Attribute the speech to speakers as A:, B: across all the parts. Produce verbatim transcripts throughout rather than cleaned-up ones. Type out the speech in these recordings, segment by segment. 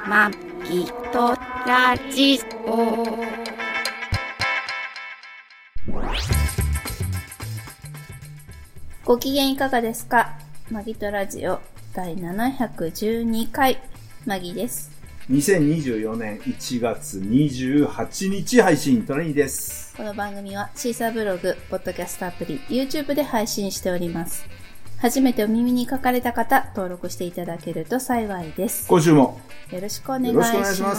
A: まきとラジオ。ご機嫌いかがですか？マギとラジオだいななひゃくじゅうにかい、マギです。
B: にせんにじゅうよねんいちがつにじゅうはちにち配信、トラニーです。
A: この番組はシーサーブログ、ポッドキャストアプリ、YouTube で配信しております。初めてお耳に書かれた方、登録していただけると幸いです。
B: 今週も
A: よろしくお願いします。
B: よろしくお願いします。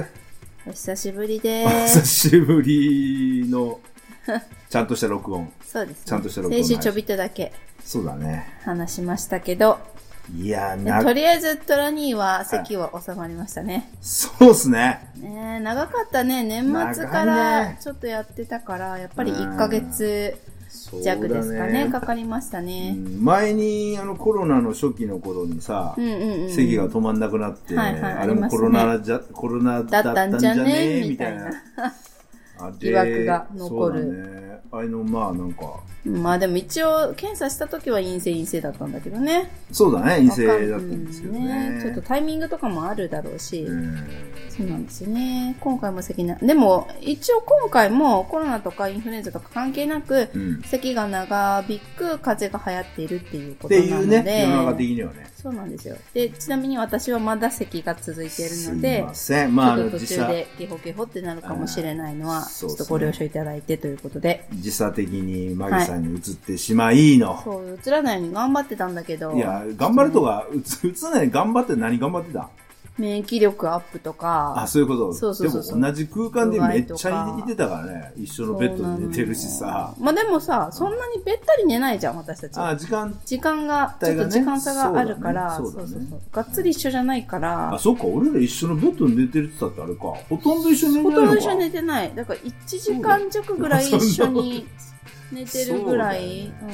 A: お久しぶりです。
B: お久しぶりのちゃんとした録音。
A: そうですね。
B: ちゃんとした録音。
A: 先週ちょびっとだけ
B: そうだね。
A: 話しましたけど、
B: いやな
A: とりあえずトラニーは席は収まりましたね。
B: そうっすね。
A: ねえ、長かったね。年末からちょっとやってたから、やっぱりいっかげつ弱ですかね、かかりましたね。
B: うん、前にあのコロナの初期の頃にさ、うんうんうん、席が止まんなくなって、はいはい、あれもコロナじゃ、ね、コロナだったんじゃねえみたいな
A: 疑惑が残る。
B: そうだね。あれのまあなんか、
A: まあでも一応検査した時は陰性陰性だったんだけどね。
B: そうだね、陰性だったんですけどね。
A: ね、ちょっとタイミングとかもあるだろうし、うん、そうなんですよね。今回も咳な、でも一応今回もコロナとかインフルエンザとか関係なく、うん、咳が長引く風邪が流行っているっていうことなので、っていうね、
B: 世の中的にはね。
A: そうなんですよ。で、ちなみに私はまだ咳が続いているので、
B: すいません、まあ、
A: ちょっと途中でゲホゲホってなるかもしれないのは、ちょっとご了承いただいてということで。
B: 時差的にマギさんに移ってしまいの。はい、
A: そう、移らないように頑張ってたんだけど。
B: いや、頑張るとか、移らないように頑張って何頑張ってた？
A: 免疫力アップとか。
B: あ、そういうこと。
A: そうそうそうそう。
B: でも同じ空間でめっちゃいてたからね。一緒のベッドで寝てるしさ。
A: まあでもさ、そんなにべったり寝ないじゃん、私たち。
B: あ、時間。
A: 時間が、ちょっと時間差があるから、そうそうそう。がっつり一緒じゃないから。
B: あ、そっか、俺ら一緒のベッドで寝てるって言ったってあれか。ほとんど一緒に寝てないのか。
A: ほとんど一緒に寝てない。だからいちじかん弱ぐらい一緒に寝てるぐらい。うん。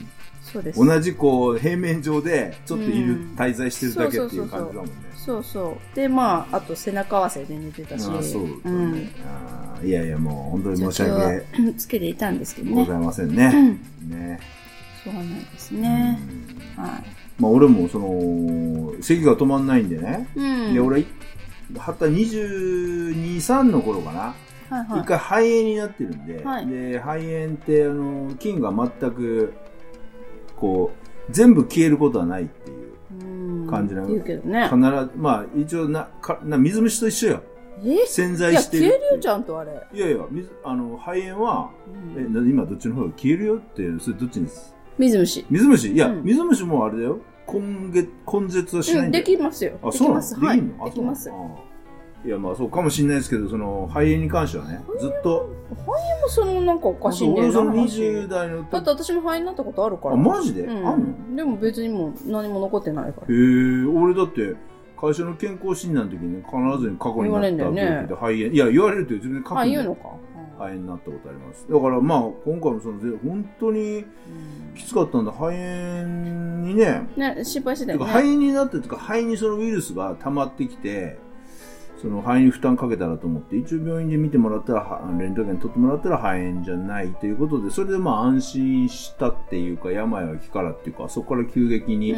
A: そうです。
B: 同じこう、平面上で、ちょっといる、滞在してるだけっていう感じだもんね。
A: そうそう。で、まあ、あと背中合わせで寝てたし。
B: ああ、そう、うん。あいやいや、もう本当に申し訳
A: つけていたんですけどね。
B: ございませんね。うん、ね。
A: そうなんですね。はい。
B: まあ、俺もその、咳が止まんないんでね。うん。で、俺、はたにじゅうに、さんの頃かな。はいはい。一回肺炎になってるんで。はい。で、肺炎って、あの、菌が全く、こう、全部消えることはないっていう。感じなの。
A: 言うけどね。
B: 必ず、まあ、一応な、か、な、水虫と一緒よ。
A: え
B: 潜在してる。
A: いや、消えるよ、ちゃんとあれ。
B: いやいや、水、あの、肺炎は、うん、え、今どっちの方が消えるよって、それどっちにす
A: 水虫。
B: 水虫いや、うん、水虫もあれだよ。根月、根絶はしないんだよ。
A: うん、できますよ。
B: あ、そうなの？でき
A: はい、
B: んの？
A: できます。
B: いや、まあそうかもしれないですけど、その、肺炎に関してはね、ずっと。
A: 肺炎もその、なんかおかしいんだよな。
B: 俺そのにじゅう代の。
A: だって私も肺炎になったことあるから。
B: あ、マジで？
A: うん、
B: あんの？
A: でも別にもう何も残ってないから。
B: へぇ俺だって、会社の健康診断の時に必ず過去になった病気で肺炎。いや、言われるって自分で書くんだよ。
A: あ、言うのか。
B: 肺炎になったことあります。だからまあ、今回もその、本当にきつかったんだ。肺炎にね。
A: ね、心配してたよね。
B: 肺炎になってとか、肺にそのウイルスが溜まってきて、その肺に負担かけたらと思って、一応病院で見てもらったら、レントゲン取ってもらったら肺炎じゃないということで、それでまあ安心したっていうか、病は気からっていうか、そこから急激に、うん、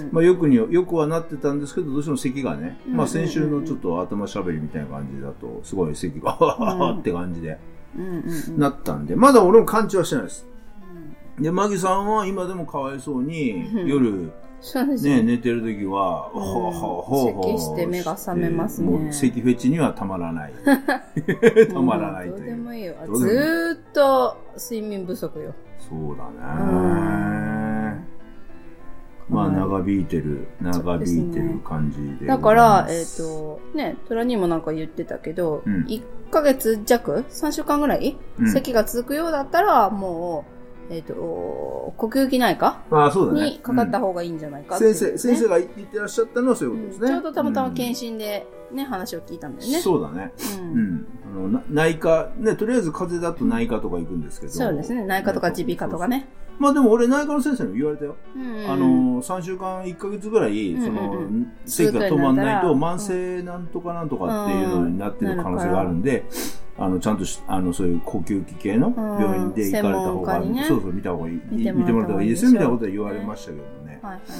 B: まあよくに、よくはなってたんですけど、どうしても咳がね、うん、まあ先週のちょっと頭しゃべりみたいな感じだと、すごい咳が、うん、って感じで、なったんで、まだ俺も完治はしてないです。で、マギさんは今でもかわいそうに、夜、
A: そうです
B: ね、寝てるときは、ほうほうほうほう。
A: 咳して目が覚めますね。
B: もう咳フェチにはたまらない。たまらないという。
A: どうでもいいよ。ずーっと睡眠不足よ。
B: そうだね。まあ長引いてる、長引いてる感じで。
A: だから、えっと、ね、トラにもなんか言ってたけど、いっかげつ弱 ?さんしゅうかんぐらい咳が続くようだったら、もう、えっ、ー、と、呼吸器内科にかかった方がいいんじゃないかっていう、ね、
B: 先生、先生が言ってらっしゃったのはそういうことですね。
A: うん、ちょうどたまたま検診でね、うん、話を聞いたんだよね。
B: そうだね。うん。うん、あの内科、ね、とりあえず風邪だと内科とか行くんですけど。
A: そうですね。内科とか耳鼻科とかね。
B: まあでも俺内科の先生に言われたよ。うんうん、あの、さんしゅうかん、いっかげつぐらい、その、うんうん、咳が止まんないと、慢性なんとかなんとかっていうのになってる可能性があるんで、あの、ちゃんとし、あの、そういう呼吸器系の病院で行かれた方が、ね、そうそう、見た方がいい、見てもらった方がいいですよ、みたいなことは言われましたけどね。はいはい。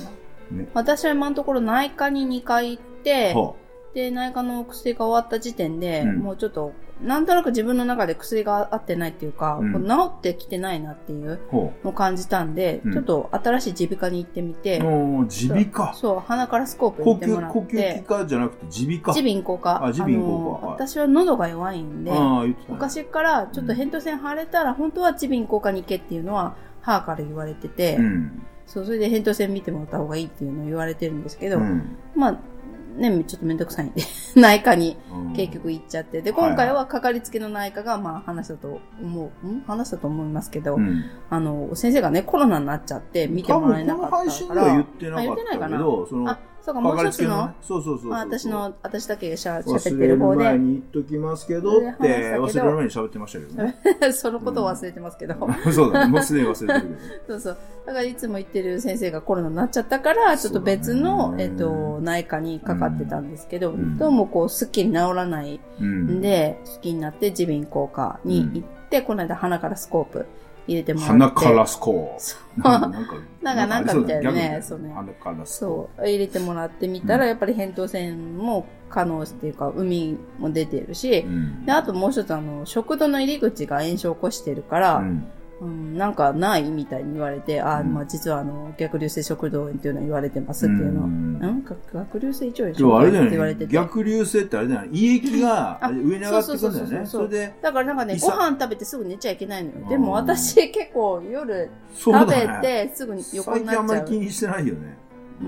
B: ね、
A: 私は今のところ内科ににかい行って、
B: はあ、で、
A: 内科の薬が終わった時点で、
B: うん、
A: もうちょっと、なんとなく自分の中で薬が合ってないっていうか、うん、治ってきてないなっていうのを感じたんで、うん、ちょっと新しい耳鼻科に行ってみて、
B: うん、耳鼻科
A: そう、鼻からスコープ見てもらって。
B: 呼吸器科じゃなくて耳鼻科
A: 耳鼻咽喉科。
B: あ、耳鼻咽喉科。
A: 私は喉が弱いんで、
B: あ、言ってたね、
A: 昔からちょっと扁桃腺腫れたら、本当は耳鼻咽喉科に行けっていうのは、母から言われてて、うん、そう、それで扁桃腺見てもらった方がいいっていうのを言われてるんですけど、うん、まあ、ね、ちょっとめんどくさいんで、内科に結局行っちゃって。で、今回はかかりつけの内科が、まあ話したと思う、ん話したと思いますけど、うん、あの、先生がね、コロナになっちゃって見てもらえなかったから。多分この配信では
B: 言ってなかったけど、その、
A: そうか、もう一つの、
B: そうそうそうそう。
A: 私の、私だけがしゃ喋ってる方で。
B: 忘れる前に言っときますけどって、忘れる前に喋ってましたけどね。
A: そのことを忘れてますけど。
B: うん、そうだね。もうすでに忘れてる
A: けど。そうそう。だからいつも言ってる先生がコロナになっちゃったから、ちょっと別の、えっと、内科にかかってたんですけど、うん、どうもこう、すっきり治らないんで、好きになって耳鼻咽喉科に行って、うん、この間鼻からスコープ入れてもらって。
B: 鼻からスコープ。
A: なんか、なんか、なんかみたいなね。そうね。
B: 鼻からスコープ。
A: そう。入れてもらってみたら、やっぱり扁桃腺も可能っていうか、海も出てるし、うん、で、あともう一つあの、食道の入り口が炎症を起こしてるから、うんうん、なんかないみたいに言われて、あ、うん、まあ実はあの、逆流性食道炎っていうのは言われてますっていうの。うん、なんか逆流性胃腸炎
B: 食道炎って言われてて。逆流性ってあれだよね。胃液が上に上がってくるんだよね。それで。
A: だからなんかね、ご飯食べてすぐ寝ちゃいけないのよ。でも私結構夜食べてすぐに横になっちゃう。
B: 最近あんまり気にしてないよね。
A: うん、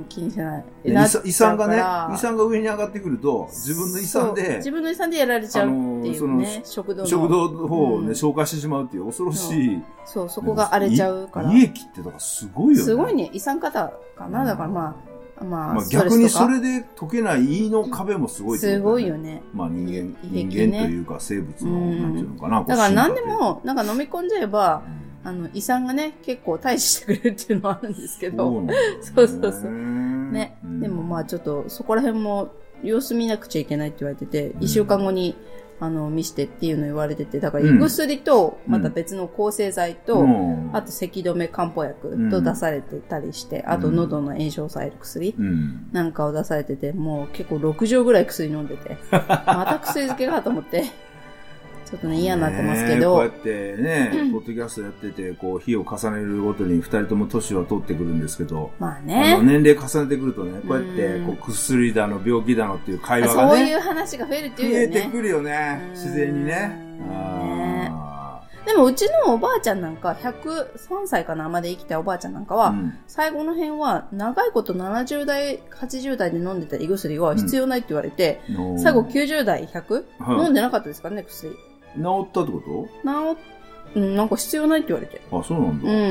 A: 気にしてない。
B: 胃酸がね、胃酸が上に上がってくると、自分の胃酸で、
A: 自分の胃酸でやられちゃうっていうね、食道の。
B: 食道の方をね、消化してしまうっていう恐ろしい。
A: そう、そこが荒れちゃうから。
B: 胃液ってだからすごいよね。
A: すごいね、胃酸型かな。だからまあ、まあ、
B: 逆にそれで解けない胃の壁もすごい
A: すごいよね。
B: まあ人間、人間というか生物の、なんていうのかな。
A: だから何でも、なんか飲み込んじゃえば、あの、胃酸がね、結構対峙してくれるっていうのはあるんですけど。そうそうそう。ね。でもまあちょっと、そこら辺も様子見なくちゃいけないって言われてて、一週間後に、あの、見してっていうの言われてて、だから胃薬と、また別の抗生剤と、あと咳止め漢方薬と出されてたりして、あと喉の炎症を抑える薬なんかを出されてて、もう結構ろく錠ぐらい薬飲んでて、また薬漬けかと思って、ちょっとね、嫌になってますけど。
B: こうやってね、うん、ポッドキャストやってて、こう、日を重ねるごとに二人とも年は取ってくるんですけど、
A: まあね。
B: あの、年齢重ねてくるとね、こうやって、こう、薬だの、病気だのっていう会話がね。
A: そういう話が増えるっていうよね。
B: 増えてくるよね。自然にね。
A: あでも、うちのおばあちゃんなんか、ひゃくさんさいかなまで生きたおばあちゃんなんかは、うん、最後の辺は、長いことななじゅう代、はちじゅう代で飲んでた胃薬は必要ないって言われて、うん、最後きゅうじゅう代、ひゃく、うん、飲んでなかったですからね、薬。
B: 治ったってこと？
A: 治っ、うん、なんか必要ないって言われて。
B: あ、そうなんだ。
A: うん。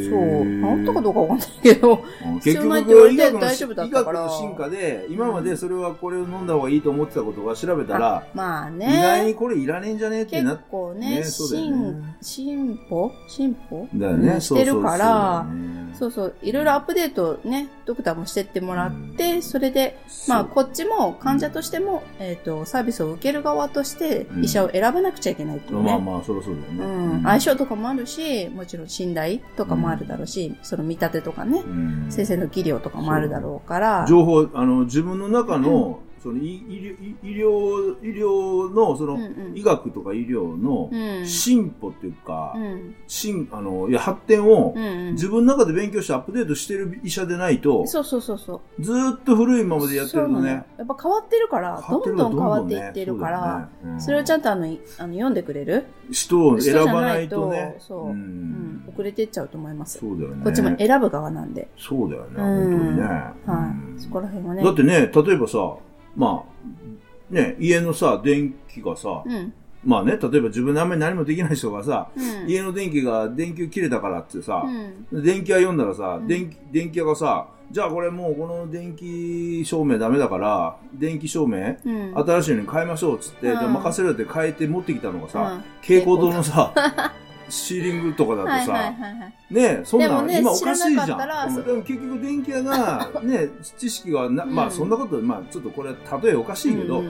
A: そう。治ったかどうかわかんないけど、必要ないって言われて大丈夫だったから。
B: 医学の進化で、今までそれはこれを飲んだ方がいいと思ってたことが調べたら、
A: まあね。
B: 意外にこれいらねえんじゃねえってなって。
A: 結構ね、進、進歩進歩
B: だよね。
A: してるから、そうそう、いろいろアップデートね、ドクターもしてってもらって、それで、まあこっちも患者としても、えっと、サービスを受ける側として医者を選ばなくちゃいけないっていうね。
B: まあまあ、そりゃそうだよね。
A: うん。相性とかもあるし、もちろん信頼とかもあるだろうし、その見立てとかね、先生の技量とかもあるだろうから。
B: 情報、あの、自分の中の、その医療、医療の、その、医学とか医療の進歩っていうか、進、あの、いや、発展を自分の中で勉強してアップデートしてる医者でないと、
A: そうそうそうそう。
B: ずーっと古いままでやってるのね。
A: やっぱ変わってるから、どんどん変わっていってるから、それをちゃんとあの、あの読んでくれる
B: 人を選ばないとね。
A: そう。遅れてっちゃうと思います。
B: そうだよね。
A: こっちも選ぶ側なんで。
B: そうだよね、本当にね。
A: はい。そこら辺はね。
B: だってね、例えばさ、まあ、ね、家のさ、電気がさ、うん、まあね、例えば自分であんまり何もできない人がさ、うん、家の電気が、電球切れたからってさ、うん、電気屋読んだらさ、うん、電気、電気屋がさ、じゃあこれもうこの電気照明ダメだから、電気照明、うん、新しいのに変えましょうっつって、うん、じゃあ任せるって変えて持ってきたのがさ、蛍光灯のさ、シーリングとかだとさ、ね、そんな、ね、今おかしいじゃん。でも結局電気屋が、ね、知識がな、まあそんなこと、まあちょっとこれ例えおかしいけど、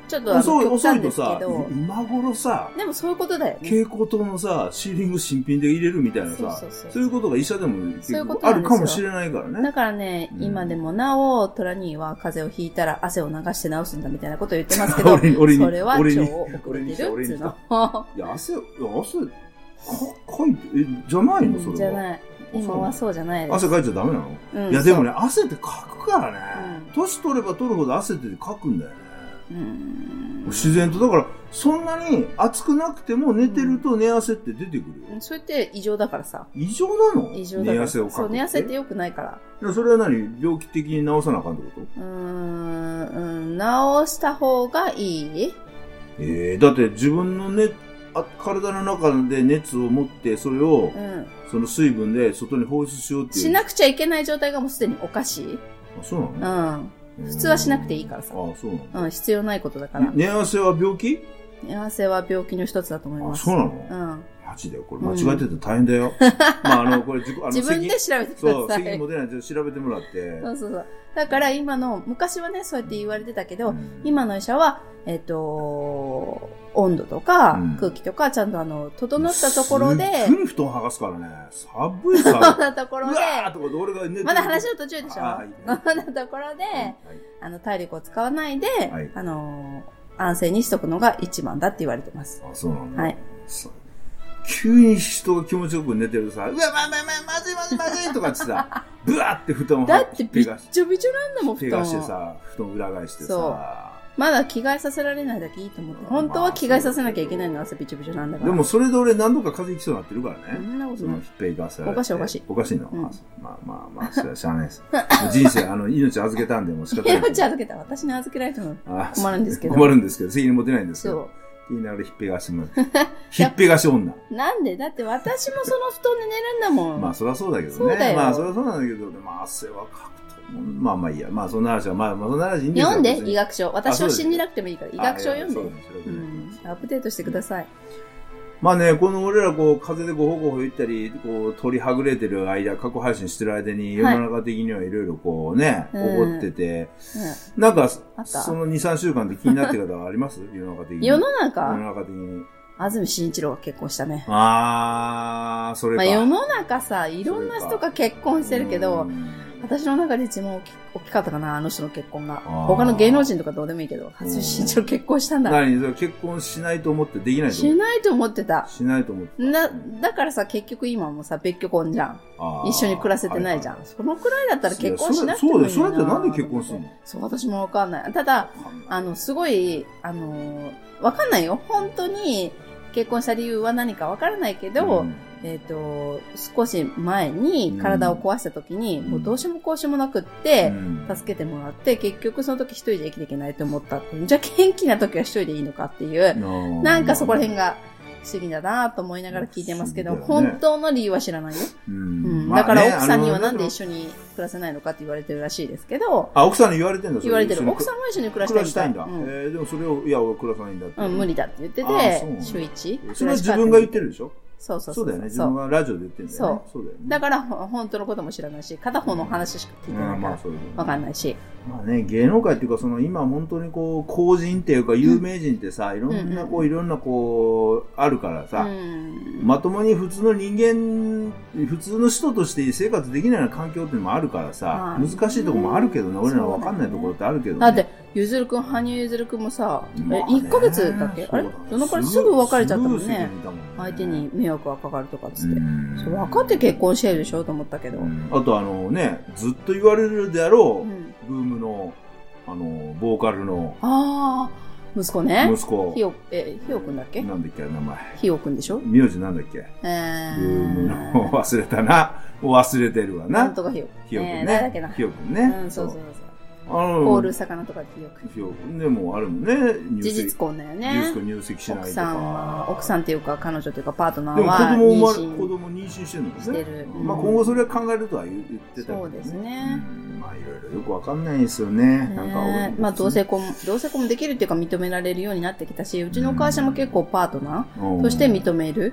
A: ちょっとあの
B: 遅い、
A: 極
B: 遅いと
A: 端ですけ
B: さ、
A: ど。
B: 今頃さ、
A: でもそういうことだよね。
B: 蛍光灯のさ、シーリング新品で入れるみたいなさ、
A: そうそうそう
B: そういうことが医者でも結
A: そういうこ
B: 構あ
A: となんですよ
B: るかもしれないからね。
A: だからね、
B: うん
A: 今でもなお、トラニーは風邪をひいたら汗を流して治すんだみたいなことを言ってますけど、
B: 俺に俺に
A: それは超
B: 俺に
A: 遅れてる
B: 俺に
A: っつう
B: 俺に
A: の。
B: いや、汗、いや、汗、か、かいて、え、じゃないのそれは。
A: じゃない。今はそうじゃないです。
B: 汗かいちゃダメなの、
A: うん、
B: いや、でもね、汗ってかくからね。
A: うん
B: 年取れば取るほど汗ってかくんだよね。
A: うん
B: 自然と。だから、そんなに暑くなくても寝てると寝汗って出てくるよ。
A: それって異常だからさ。
B: 異常なの？
A: 異常だから。
B: 寝汗をかくって。
A: そう、寝汗って良くないから。
B: いやそれは何？病気的に治さなあかんってこと？
A: うーん、うん、治した方がいい？
B: ええー、だって自分のね、あ体の中で熱を持ってそれを、
A: うん、
B: その水分で外に放出しようっていう。
A: しなくちゃいけない状態がもうすでにおかしい。
B: あ、そうなの？
A: うん。普通はしなくていいからさ。
B: ああ、そうなの？
A: うん、必要ないことだから。
B: 寝汗は病気？
A: 寝汗は病気の一つだと思います。
B: あ、そうなの？
A: うん。
B: マジだよ。これ間違えてて大変だよ。まあ、あの、これ自己、あの、
A: 自分で調べてください。
B: そう、責任も出ないで調べてもらって。
A: そうそうそう。だから今の、昔はね、そうやって言われてたけど、
B: うん、
A: 今の医者は、えっと、温度とか
B: うん
A: 空気とか、ちゃんとあの、整ったところで、
B: すっごい布団剥がすからね。寒いから。
A: そんなところで、
B: うわーとかで俺が寝てる
A: まだ話の途中でしょ。
B: あーいいね
A: そんなところで、
B: はい
A: あの、体力を使わないで、
B: はい
A: あの、安静にしとくのが一番だって言われてます。
B: あ、そうなんだ。
A: はい。
B: そう急に人が気持ちよく寝てるとさ、うわ、まあまあまあ、まずいまずいまずいとかってさ、ブワーって布団を
A: だってびっ
B: がし
A: ちょびちょなんだもん、布
B: 手がして
A: 団。
B: さ、布団裏返して
A: そう
B: さ。
A: まだ着替えさせられないだけいいと思って。本当は着替えさせなきゃいけないのは汗びちょびちょなんだから。
B: でもそれで俺何度か風邪ひきそうになってるから
A: そ
B: ね。
A: んなことない
B: そのひっぺいがさ。
A: おかしいおかしい
B: おかしいの、
A: うん
B: まあまあまあまあ、それはしゃあないです。人生、あの、命預けたんで、もう仕方ない。
A: 命預けた。私に預けられても
B: あ
A: 困るんですけど。
B: 困るんですけど、責任持てないんですけ
A: そ
B: ど。言いながらひっぺがしもひっぺがし女。
A: う。なんでだって私もその布団で寝るんだもん。
B: まあ、そりゃそうだけどね。
A: そうだよ
B: まあ、そりゃそうなんだけど、まあ、汗はかくと。まあまあいいや。まあ、そんな話は、まあ、まあ、そんな話いいんですよ。
A: 読んで、
B: 別に
A: 医学書。私を信じなくてもいいから、医学書を読んで。
B: あいやそうです
A: う
B: よ
A: ん。アップデートしてください。
B: まあね、この俺らこう、風でごほごほ言ったり、こう、鳥はぐれてる間、過去配信してる間に、世の中的にはいろいろこうね、起
A: うん
B: こってて、
A: うん。
B: なんか、
A: あった
B: そのに、さんしゅうかんで気になってる方はあります世の中的に。
A: 世の
B: 世の
A: 中、
B: 中的に。
A: 安住紳一郎が結婚したね。
B: あー、それか。
A: まあ世の中さ、いろんな人が結婚してるけど
B: う、ん
A: 私の中で一番大き大きかったかな、あの人の結婚が。
B: あー
A: 他の芸能人とかどうでもいいけど、安住紳一郎結婚したんだ。
B: 何それ結婚しないと思ってできないと思って。
A: しないと思ってた。
B: しないと思ってた。
A: な、だからさ、結局今もさ、別居婚じゃん。
B: あー
A: 一緒に暮らせてないじゃん。
B: はは
A: そのくらいだったら結婚しなくてもいいな。
B: そうだよ。それってなんで結婚するの？
A: そう、私もわかんない。ただ、あの、すごい、あの、わかんないよ。本当に結婚した理由は何かわからないけど、
B: うん
A: えっ、と、少し前に体を壊した時に、
B: うん
A: もうどうしようもこうしようもなくって、
B: うん
A: 助けてもらって、結局その時一人で生きていけないと思ったって。じゃあ元気な時は一人でいいのかっていう、なんかそこら辺が不思議だなと思いながら聞いてますけど、
B: 不思議だよね
A: 本当の理由は知らないよ。
B: う
A: うん
B: ん
A: だから奥さんには
B: まあね
A: なんで一緒に暮らせないのかって言われてるらしいですけど、
B: あ、奥さんに言われてんだ、そ
A: 言われてる。
B: 一緒に
A: 奥さんも一緒に暮ら
B: 暮
A: したいみたい。
B: らしたいんだ。
A: うん
B: えー、でもそれを、いや、俺暮らさないんだって。
A: うん、無理だって言って
B: あーそうなん
A: て、
B: だ
A: 週一
B: それは自分が言ってるでしょ？
A: そうそう
B: そうだよね。自
A: そう
B: 分がラジオで言ってるんだよね。
A: そ
B: そうだよね。
A: だから、ほ本当のことも知らないし、片方の話しか聞いてない
B: うん、
A: から
B: まあ、そういうことね
A: わかんないし。
B: まあね、芸能界っていうか、その今本当にこう、公人っていうか有名人ってさ、いろんなこう、いろんなこう、あるから
A: う
B: さ、
A: ん。
B: まともに普通の人間、普通の人として生活できないような環境っていうのもあるからさ、
A: まあ
B: 難しいところもあるけどね、俺らは
A: そうだよね
B: 分かんないところってあるけどね。
A: だって、ゆずるくん、羽生ゆずるくんもさ、え、
B: まあね
A: いっかげつだっけあれ
B: そうだね
A: どのくらいすぐ別れちゃったもん
B: すぐ
A: ね。
B: すぐたもんね
A: 相手に迷惑がかかるとかっつって。
B: うん
A: そう分かって結婚してるでしょと思ったけど。
B: うんあとあのね、ずっと言われるであろう、
A: うん
B: ブームの、あの、ボーカルの
A: ああ、息子ね。
B: 息子、
A: ひよ、え、ひよくんだっけ
B: なんだっけ、名前。
A: ひよくんでしょ
B: 名字なんだっけ、
A: え
B: ブームの、
A: ー。
B: 忘れたな。忘れてるわな。
A: なんとかひよ。
B: ひよくん
A: えー誰だっけな
B: ね。ひよくんね。
A: うん、そうそうそう。
B: あの、
A: 凍る魚とかでひよくん。
B: ひよくんでもあるもんね。入
A: 事
B: 籍
A: 実婚だよ
B: 事実
A: ね。
B: 婚入籍しないとか。
A: 奥さんは、奥さんっていうか彼女というかパートナー
B: でも子
A: は
B: 供生まれ、
A: 妊娠
B: 子供妊娠してるのね。
A: してる
B: まあ
A: うん
B: 今後それは考えるとは言言ってたけどね。
A: そうですね
B: うんまあいろいろよくわかんないですよね。なんか俺
A: ね
B: も
A: まあ同性婚、同性婚もできるっていうか認められるようになってきたし、うちの会社も結構パートナーとして認める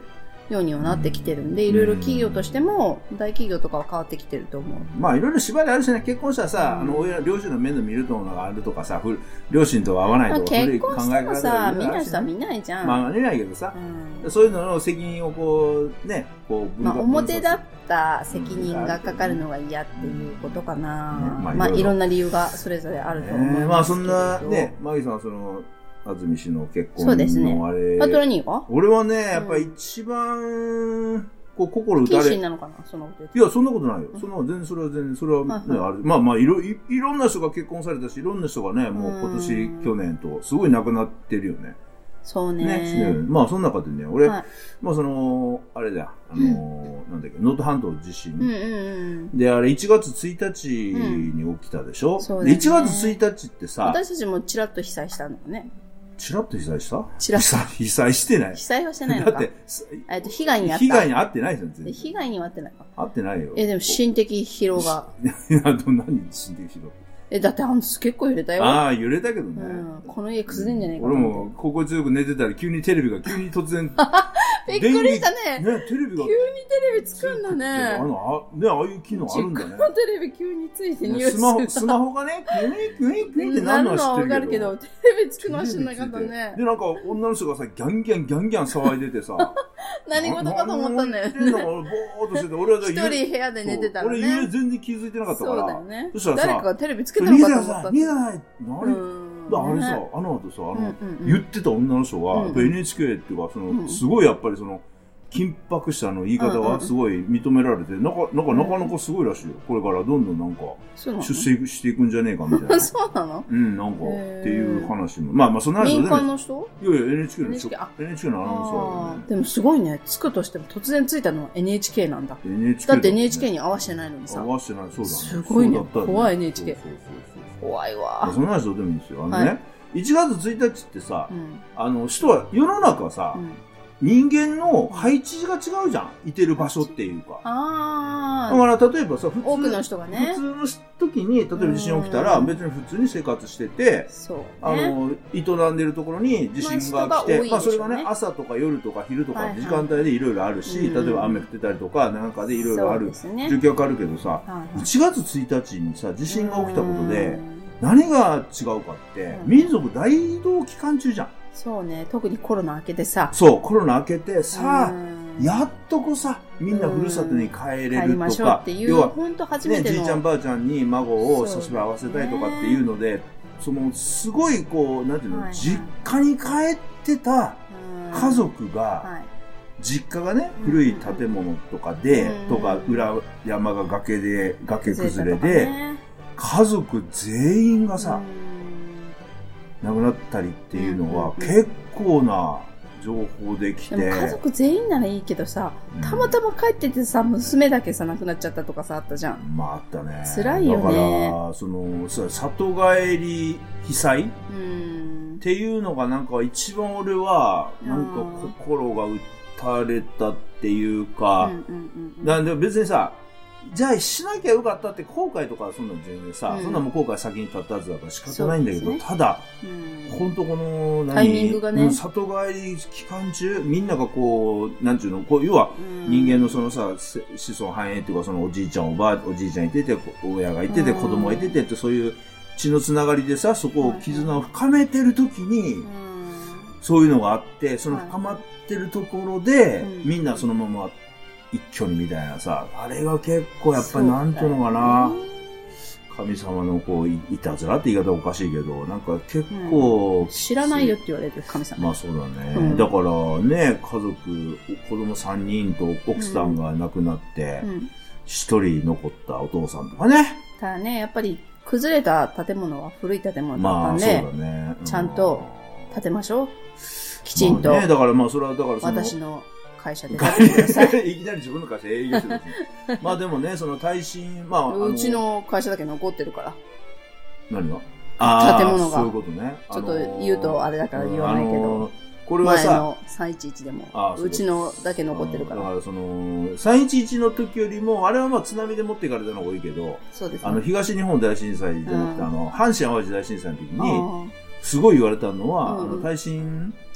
A: ようにはなってきてるんで、いろいろ企業としても、大企業とかは変わってきてると思う。
B: まあいろいろ縛りあるしね、結婚したらさ、うん、あの、親、両親の面倒見るとのがあるとかさ、両親とは合わないとか、
A: 結婚してもさ、見ない人は見ないじゃん。
B: まあ見ないけどさ、うん、そういうのの責任をこう、ね、こう、
A: まあ表だった責任がかかるのが嫌っていうことかな。うん、まあ、まあいろんな理由がそれぞれあると思いますけど。
B: えー、まあそんなね、マギさんはその、安住氏の結婚のあれ。
A: そうですね。あと何は
B: 俺はね、やっぱり一番、こう、心打たれ。
A: 謹慎なのかなそのこと。
B: いや、そんなことないよ。その、全然、それは全然、それはね、はいはい、ある。まあまあ、いろ、い、いろんな人が結婚されたし、いろんな人がね、もう今年、去年と、すごい亡くなってるよね。
A: そうね。
B: ね。まあ、その中でね、俺、はい、まあその、あれだ、あの、うん、なんだっけ、能登半島地震。
A: うんうんうん、
B: で、あれ、いちがつついたちに起きたでしょ、うん、そうだね。で、いちがつついたちってさ、
A: 私たちもちらっと被災したんだよね。
B: チラッと被災した
A: チラッと。
B: 被災してない。
A: 被災はしてないのか。
B: だって、
A: えっと、被害に遭った。
B: 被害に遭ってないですよ、全然。
A: 被害には遭ってないか。
B: 遭ってないよ。
A: え、でも、心的疲労が。
B: いや、何心的疲労
A: え、だってあの結構揺れたよ。
B: ああ、揺れたけどね。うん。
A: この家崩れんじゃねえかな。
B: 俺も、心地よく寝てたら急にテレビが急に突然。
A: びっくりしたね。
B: ね、テレビが。
A: 急にテレビつくんだね。
B: あの、あ、ね、ああいう機能あるんだね。
A: 実家のテレビ急についてニュース
B: スマホ、スマホがね、キュイキュイキュイってなるのは知ってるけど。
A: わかるけど、テレビつくのは知らなかったね。
B: で、なんか女の人がさ、ギャンギャンギャンギャン騒いでてさ。
A: 何事かと思ったんだよね。
B: ぼーっとしてて、俺は
A: 一人部屋で寝てたらね。
B: 俺家全然気づいてなかったから。
A: そうだよね。
B: そしたらさ、
A: 誰かがテレビつけたのかと思った。
B: 見えない、見えない。あれさ、あの後さ、あの、言ってた女の人が、エヌエイチケーっていうか、その、すごいやっぱりその、緊迫したの言い方はすごい認められて、なんか、なんかなかなかすごいらしいよ。これからどんどんなんか、出世していくんじゃねえかみたいな。
A: そうなの
B: うん、なんか、っていう話も。まあまあ、そんな話
A: 民間の人
B: いやいや、エヌエイチケーの人。エヌエイチケー のアナウンサー、ね。
A: でもすごいね。つくとしても突然ついたのは エヌエイチケー なんだ。
B: エヌエイチケー
A: だって エヌエイチケー に合わせてないのにさ。
B: 合わせてない、そうだね。
A: すごいね。怖い エヌエイチケー。怖いわ。
B: そんな話どうでもいいんですよ。あのね、いちがつついたちってさ、あの、人は、世の中はさ、人間の配置が違うじゃん。いてる場所っていうか。
A: あ
B: あ。だから例えばさ、普通、
A: 多くの人がね。
B: 普通の時に、例えば地震起きたら、別に普通に生活してて、
A: そう、ね。
B: あの、営んでるところに地震が来て、まあ、ね、まあそれがね、朝とか夜とか昼とか時間帯でいろいろあるし、はいはい、例えば雨降ってたりとか、なんかでいろいろある状況があるけどさ、はいはい、いちがつついたちにさ、地震が起きたことで、何が違うかって、民族大移動期間中じゃん。
A: そうね。特にコロナ明けてさ。
B: そう、コロナ明けて、さあ、やっとこさ、みんなふるさとに帰れるとか、
A: 要は、本当初めての、
B: ね、じいちゃんばあちゃんに孫を差し合わせたいとかっていうので、その、すごいこう、なんていうの、はいはい、実家に帰ってた家族が、はい、実家がね、古い建物とかで、とか、裏山が崖で、崖崩れで、家族全員がさ、亡くなったりっていうのは結構な情報できて。
A: でも家族全員ならいいけどさ、たまたま帰っててさ、娘だけさ、亡くなっちゃったとかさ、あったじゃん。
B: まああったね。
A: 辛いよね。
B: だから、その、里帰り被災っていうのがなんか一番俺は、なんか心が打たれたっていうか、なんで別にさ、じゃあしなきゃよかったって後悔とかそんな全然さ、うん、そんなもう後悔先に立ったはずだから仕方ないんだけど、ね、ただ、うん、ほんとこの何、
A: タイミングがね、
B: 里帰り期間中、みんながこう、なんちゅうの、こう、要は人間のそのさ、子孫繁栄っていうかそのおじいちゃんおばあ、おじいちゃんいてて、親がいてて、子供がいててってそういう血のつながりでさ、そこを絆を深めてる時に、うん、そういうのがあって、その深まってるところで、うん、みんなそのまま一挙にみたいなさ、あれが結構やっぱりなんていうのかな、ね、神様のこう、いたずらって言い方おかしいけど、なんか結構、
A: うん、知らないよって言われる神様。
B: まあそうだね。うん、だからね、家族、子供さんにんと奥さんが亡くなって、一、うん、人残ったお父さんとかね。
A: ただね、やっぱり崩れた建物は古い建物だったんで、まあそうだね。うん、ちゃんと建てましょう。きちんと。まあね、
B: だからまあそれはだからその
A: 私の会社で建ててください。
B: いきなり自分の会社営業してるし。まあでもね、その耐震、まあ。
A: うちの会社だけ残ってるから。
B: 何があ
A: 建物が。
B: そういうことね。
A: ちょっと言うとあれだから言わないけど。あのー、
B: これはさ、
A: 前のさんいちいちでも、うちのだけ残ってるから。
B: だからその、さんいちいちの時よりも、あれはまあ津波で持っていかれたのが多いけど、
A: そうですね。
B: あの、東日本大震災じゃなくて、うん、あの、阪神淡路大震災の時に、すごい言われたのは、うん、あの、耐震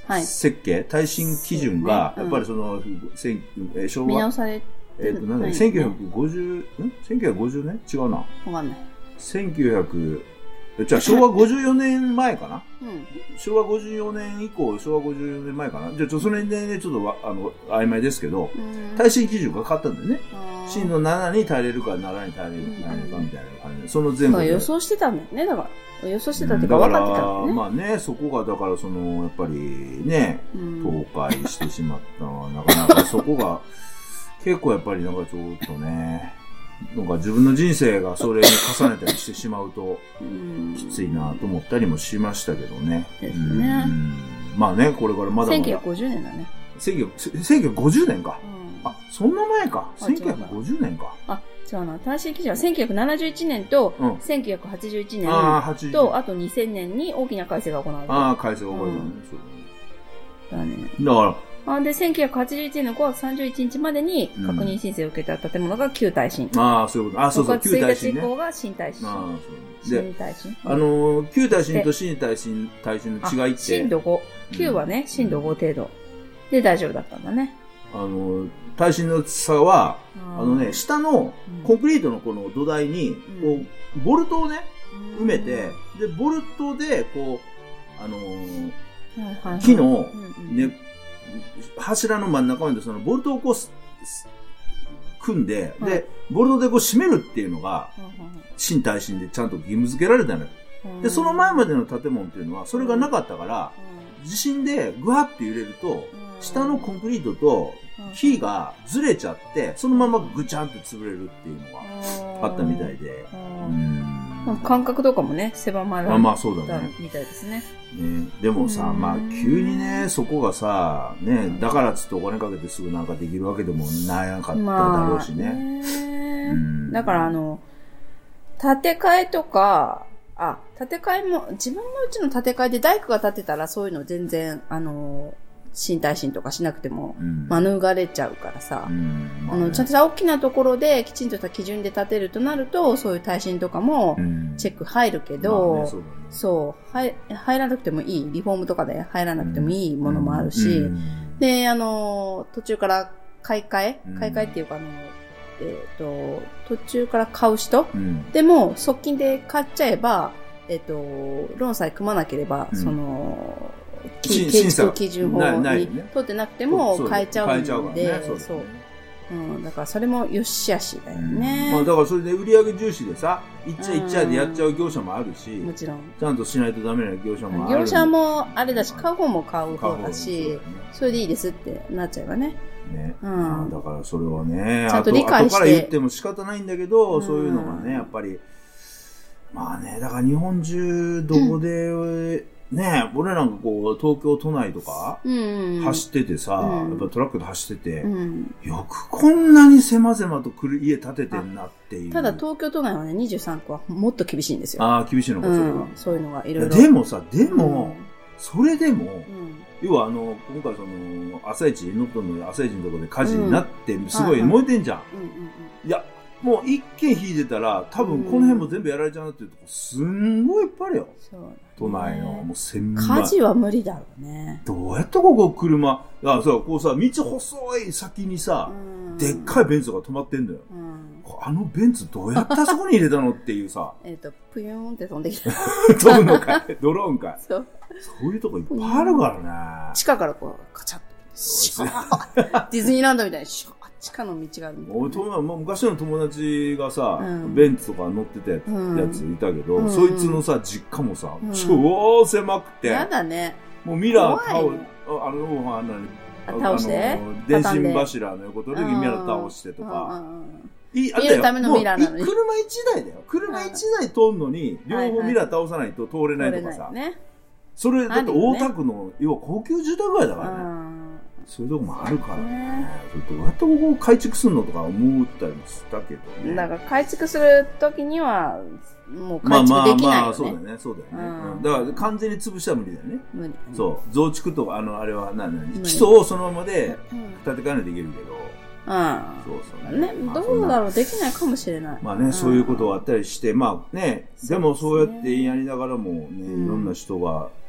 B: 設計、耐震基準が、やっぱりその、昭和、
A: 見直されて
B: えっと、なんだっけ、せんきゅうひゃくごじゅう、ん ?せんきゅうひゃくごじゅうねん違うな。
A: わかんない。
B: せんきゅうひゃく、じゃあ昭和ごじゅうよねんまえかな
A: うん。
B: 昭和ごじゅうよねん以降、昭和ごじゅうよねんまえかなじゃあ、ちょ、その辺でね、ちょっとわ、あの、曖昧ですけど、耐震基準が変わったんだよね。震度ななに耐えれるかななに耐えれるかみたいな感じで、その全部で。
A: 予想してたんだよね、だから。予想してたっていうか分かってたんだよね。
B: まあね、そこが、だからその、やっぱりね、倒壊してしまったのは、なかなかそこが、結構やっぱりなんかちょっとね、なんか自分の人生がそれに重ねたりしてしまうと、きついなと思ったりもしましたけどね。
A: ですね。
B: まあね、これからまだまだ。
A: せんきゅうひゃくごじゅうねんだね。
B: せんきゅうひゃくごじゅうねんか。うん、あ、そんな前か。せんきゅうひゃくごじゅうねんか。
A: あ、違うな。耐震基準はせんきゅうひゃくななじゅういちねんと、うん、せんきゅうひゃくはちじゅういちねんと、あとにせんねんに大きな改正が行われた。
B: ああ、改正が行われたね。
A: だね。
B: だから、
A: あで、せんきゅうひゃくはちじゅういちねんのごがつさんじゅういちにちまでに確認申請を受けた建物が旧耐震。
B: うん、ああ、そういうこと。あ、そうそう、旧耐震、ね。
A: ごがつついたち以降が新耐震。ああ、そう。新耐震。
B: あのー、旧耐震と新耐震、耐震の違いって。
A: 震度ご。きゅうはね、震度ご程度。で大丈夫だったんだね。
B: あのー、耐震の差は、あのね、下のコンクリートのこの土台に、こう、ボルトをね、埋めて、で、ボルトで、こう、あのー、木の、ね、柱の真ん中までそのボルトをこう、組んで、はい、で、ボルトでこう締めるっていうのが、新耐震でちゃんと義務付けられたのよ。で、その前までの建物っていうのは、それがなかったから、地震でグワって揺れると、下のコンクリートと木がずれちゃって、そのままぐちゃんって潰れるっていうのがあったみたいで。
A: 感覚とかもね、狭まる。
B: あ、まあそうだね。
A: みたいですね。
B: ね、でもさ、まあ急にね、そこがさ、ね、だからつってお金かけてすぐなんかできるわけでもなかっただろうしね。
A: まあ、ねだからあの、建て替えとか、あ、建て替えも、自分のうちの建て替えで大工が建てたらそういうの全然、あの、新耐震とかしなくても免れちゃうからさ、うんまあね、あのちゃんと大きなところできちんとした基準で建てるとなるとそういう耐震とかもチェック入るけど、うんまあね そうだね、そう入入らなくてもいいリフォームとかで入らなくてもいいものもあるし、うんうん、であの途中から買い替え買い替えっていうかあの、えっ、ー、と途中から買う人、うん、でも側近で買っちゃえばえっ、ー、とローンさえ組まなければ、うん、その建築基準法に通ってなくても変えちゃうんで、そう。うん、だからそれもよしあしだよね。
B: まあだからそれで売上重視でさ、いっちゃいっちゃでやっちゃう業者もあるし、
A: もちろん。
B: ちゃんとしないとダメな業者もある。
A: 業者もあれだし、買う方も買う方だし、それでいいですってなっちゃえばね。
B: ね。うん。だからそれはね、ちゃんと理解して。後から言っても仕方ないんだけど、そういうのがね、やっぱり、まあね、だから日本中どこで、ねえ、俺なんかこう、東京都内とか、走っててさ、うん、やっぱトラックで走ってて、うん、よくこんなに狭々と来る家建ててんなっていう。
A: ただ東京都内はね、にじゅうさんくはもっと厳しいんですよ。
B: ああ、厳しいのか、それは、うん。
A: そういうのがいろいろ。
B: でもさ、でも、うん、それでも、うん、要はあの、今回その、朝一、ノットの朝一のところで火事になって、すごい燃えてんじゃん。いや、もう一軒引いてたら、多分この辺も全部やられちゃうなっていうとこ、すんごいいっぱいあるよ。そうね、都内の、もう狭い。
A: 火事は無理だろうね。
B: どうやってここ車、あ、そう、こうさ、道細い先にさ、でっかいベンツが止まってんだよ。あのベンツどうやってあそこに入れたのっていうさ。
A: えっと、ぷゆーんって飛んできた。
B: 飛ぶのかいドローンかいそう。そういうとこいっぱいあるからね。
A: 地下からこう、カチャッと。シャーディズニーランドみたいにシャー地下の道があるみたいな、ね。俺、
B: 昔の友達がさ、うん、ベンツとか乗ってたやつ、うん、やついたけど、うん、そいつのさ、実家もさ、うん、超狭くて。
A: やだね。
B: もうミラー倒、ね、あの、あの、
A: 倒して
B: 電信柱の横取りミラー倒してとか。
A: いい、あるためのミラーなのに。
B: 車一台だよ。車一台通んのに、両方ミラー倒さないと通れないとかさ。はいはいね、それ、だって大田区の、要は高級住宅街だからね。そういうとこもあるからね。それどうやってここを改築するのとか思ったりもしたけどね。
A: だから改築するときには、もう改築できないよね。まあまあまあ、
B: そうだよね。そうだよね。うん、だから完全に潰したら無理だよね。無理。そう。増築とか、あの、あれは何、何基礎をそのままで建て替えないといけるけど。
A: うん。そうそうね。ね、どうだろう、できないかもしれない。
B: まあね、そういうことがあったりして、まあね、でもそうやってやりながらもね、いろんな人が、復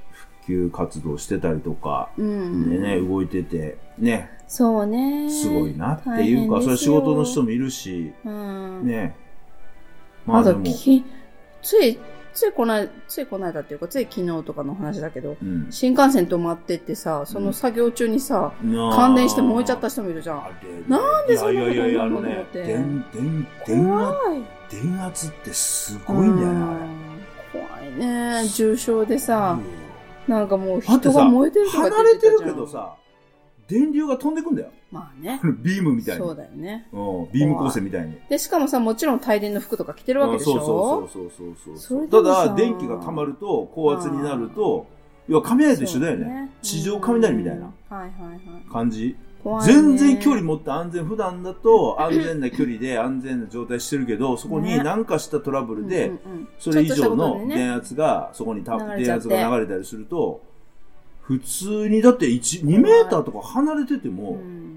B: 救活動してたりとか、
A: うん、
B: でね、動いてて、ね。
A: そうね。
B: すごいなっていうか、それは仕事の人もいるし、
A: うん、
B: ね。
A: まあでも。つい、ついこない、ついこないだっていうか、つい昨日とかの話だけど、うん、新幹線止まってってさ、その作業中にさ、うん、感電して燃えちゃった人もいるじゃん。なんでそんなことになるのって。
B: 電、電、電圧、電圧ってすごいんだよね、あれ。
A: 怖いね。重症でさ、うん、なんかもう人が燃えてるとかって言ってたじゃん。
B: 離れてるけどさ、電流が飛んでくんだよ。
A: まあね。
B: ビームみたいに。
A: そうだよね。
B: うん。ビーム光線みたいに。
A: で、しかもさ、もちろん帯電の服とか着てるわけでしょ。
B: そうそうそうそうそう。ただ、電気が溜まると、高圧になると、要は雷と一緒だよね。ね地上雷みたいな感じ。全然距離持って安全、普段だと安全な距離で安全な状態してるけど、そこに何かしたトラブルで、それ以上の電圧が、そこに電圧が流れたりすると、普通にだっていち、にメーターとか離れてても、うん、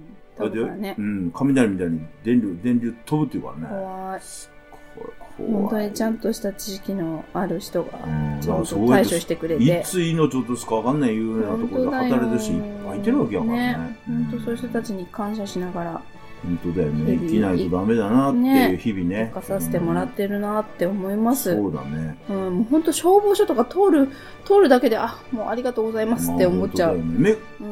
B: だって、ね、うん、雷みたいに電流、電流飛ぶっていうからね。
A: 怖い。怖い。本当にちゃんとした知識のある人が、ちゃんと対処してくれて。
B: いつ命を落とすか分かんないようなところで働いてる人いっぱいいてるわけやからね。ね、
A: 本当そういう人たちに感謝しながら。
B: 本当だよね。生きないとダメだなっていう日々ね。
A: 生かさせてもらってるなって思います。
B: そうだね。
A: うん、もう本当消防署とか通る、通るだけで、あ、もうありがとうございますって思っちゃう。まあ、ね、
B: うん。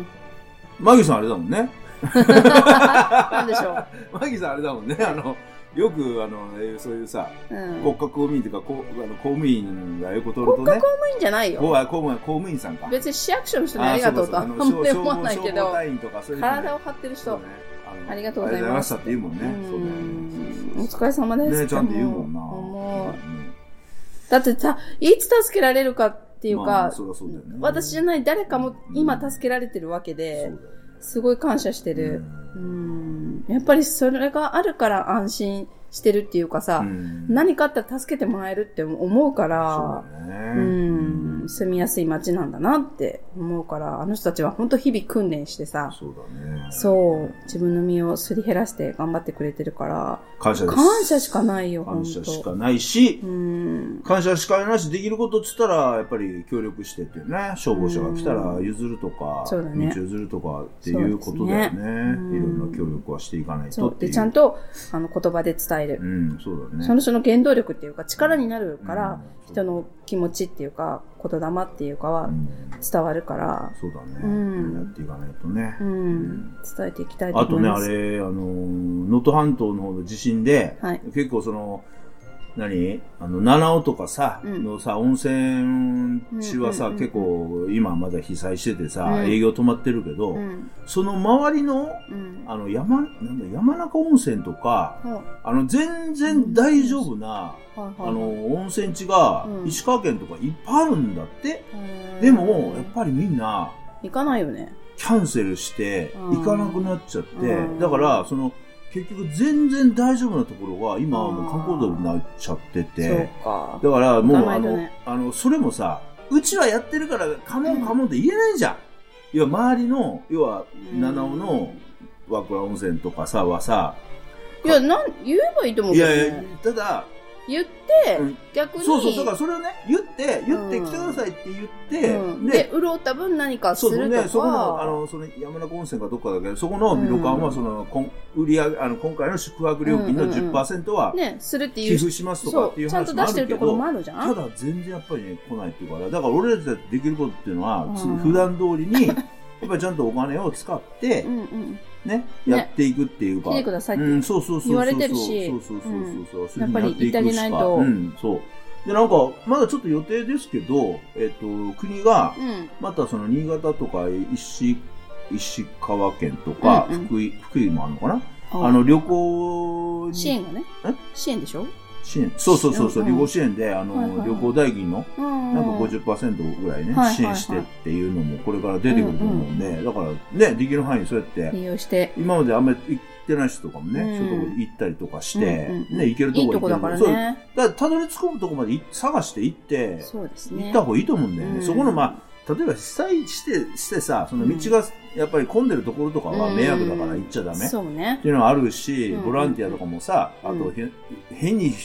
B: マギさんあれだもんね。
A: なんでしょう。
B: マギさんあれだもんね。あの、よく、あの、そういうさ、うん、国家公務員とか、こあの公務員がよく通るとね。
A: 国家公務員じゃないよ。
B: 公務員、公務員さんか。
A: 別に市役所の人にありがとうとはあんまり思わないけど、
B: 消防隊員とかそういう、ね、
A: 体を張ってる人。ありがとうございます。
B: ありがとうございましたって言うもんね。そうだよね。
A: お疲れ様です。
B: ね、ちゃんと言うもんな。
A: もう。だってさ、いつ助けられるかっていうか、私じゃない誰かも今助けられてるわけで、すごい感謝してる。うん。やっぱりそれがあるから安心してるっていうかさ、何かあったら助けてもらえるって思うから、うん、住みやすい街なんだなって思うから、あの人たちは本当日々訓練してさ、
B: そうだね。
A: そう、自分の身をすり減らして頑張ってくれてるから、
B: 感謝です。
A: 感謝しかないよ、
B: 感謝しかないし、うん、感謝しかないし、できることっつったら、やっぱり協力してっていうね、消防車が来たら譲るとか、そうだね、道譲るとかっていうことだよね。ね、いろんな協力はしていかないとっていう。そうで、
A: ちゃんとあの言葉で伝える。
B: うん、そうだね。
A: その人の原動力っていうか力になるから、うん、人の気持ちっていうか言霊っていうかは伝わるから、
B: うん、そうだね、うん、やっていかないとね、
A: うんうん、伝えていきたいと思います。
B: あとね、あれ、あの能登半島の方の地震で、はい、結構その何あの七尾とかさ、うん、のさ温泉地はさ、うんうんうんうん、結構今まだ被災しててさ、うん、営業止まってるけど、うん、その周りの、うん、あの山なんだ山中温泉とか、うん、あの全然大丈夫な、うん、あの温泉地が石川県とかいっぱいあるんだって。うん、でもやっぱりみんな
A: 行かないよね。
B: キャンセルして行かなくなっちゃって、うん、だからその結局全然大丈夫なところが今はもう観光道になっちゃってて、そうか。だからもうあの、ね、あの、それもさ、うちはやってるからカモンカモンって言えないじゃん。要は周りの、要は七尾の和倉温泉とかさはさ、
A: いや、なん、言えばいいと思うけど、ね。いやいや、
B: ただ、
A: 言って、うん、逆に。
B: そうそう、だからそれをね、言って、言って来てくださいって言って、
A: うん、で、潤った分何かするとか。そうそうね、
B: そこの、あの、その山中温泉かどっかだけど、そこの旅館は、その、こん売り上げ、あの、今回の宿泊料金の じゅっパーセント は、
A: ね、するっていう。
B: 寄付しますとかっていう話もあるけど、ちゃんと出してるところもあるじゃん。ただ全然やっぱりね、来ないっていうから、だから俺らでできることっていうのは、うん、普段通りに、やっぱりちゃんとお金を使って、うんうんね、やっていくっていうか。
A: 来てくださいって
B: 言
A: われてるし。
B: そうそうそうそう。
A: やっぱり行ってあげないと。
B: うん、そう。で、なんか、まだちょっと予定ですけど、えっと、国が、またその新潟とか石、石川県とか、福井、福井もあるのかな？あの、旅行
A: 支援がね。支援でしょ？
B: 支援。そうそうそうそう、旅行支援で、あの、旅行代金の、なんか ごじゅっパーセント ぐらいね、支援してっていうのもこれから出てくると思うんで、だからね、できる範囲そうやって、
A: 利用して、
B: 今まであんまり行ってない人とかもね、そういうとこ行ったりとかして、ね、行けるとこ
A: 行けるとこだからね。
B: だからたどり着くとこまで探して行って、
A: そうですね。
B: 行った方がいいと思うんだよね。そこの、まあ、例えば被災して、してさ、その道がやっぱり混んでるところとかは迷惑だから行っちゃダメ。そうね。っていうのはあるし、ボランティアとかもさ、あと変に、あ